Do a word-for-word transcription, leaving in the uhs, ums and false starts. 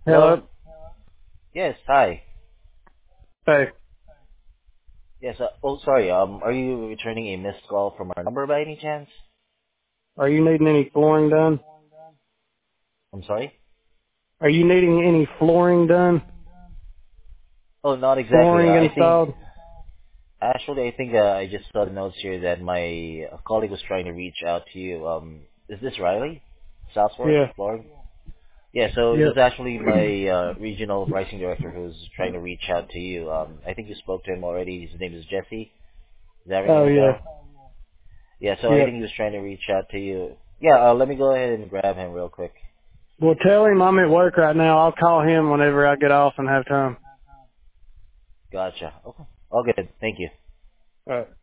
Hello? Hello. Yes, hi. Hey, Yes, uh, oh, sorry. Um, are you returning a missed call from our number by any chance? are you needing any flooring done? I'm sorry? Are you needing any flooring done? Oh, not exactly. Uh, Flooring I think, installed? actually, I think uh, I just saw the notes here that my uh, colleague was trying to reach out to you. Um, is this Riley? Southworth, Yeah. Florida? Yeah, so it Yep. was actually my uh, regional pricing director who's trying to reach out to you. Um, I think you spoke to him already. His name is Jesse. Is that ringing Oh a yeah. bell? Yeah, so I Yep. think he was trying to reach out to you. Yeah, uh, let me go ahead and grab him real quick. Well, tell him I'm at work right now. I'll call him whenever I get off and have time. Gotcha. Okay. All good. Thank you. All right.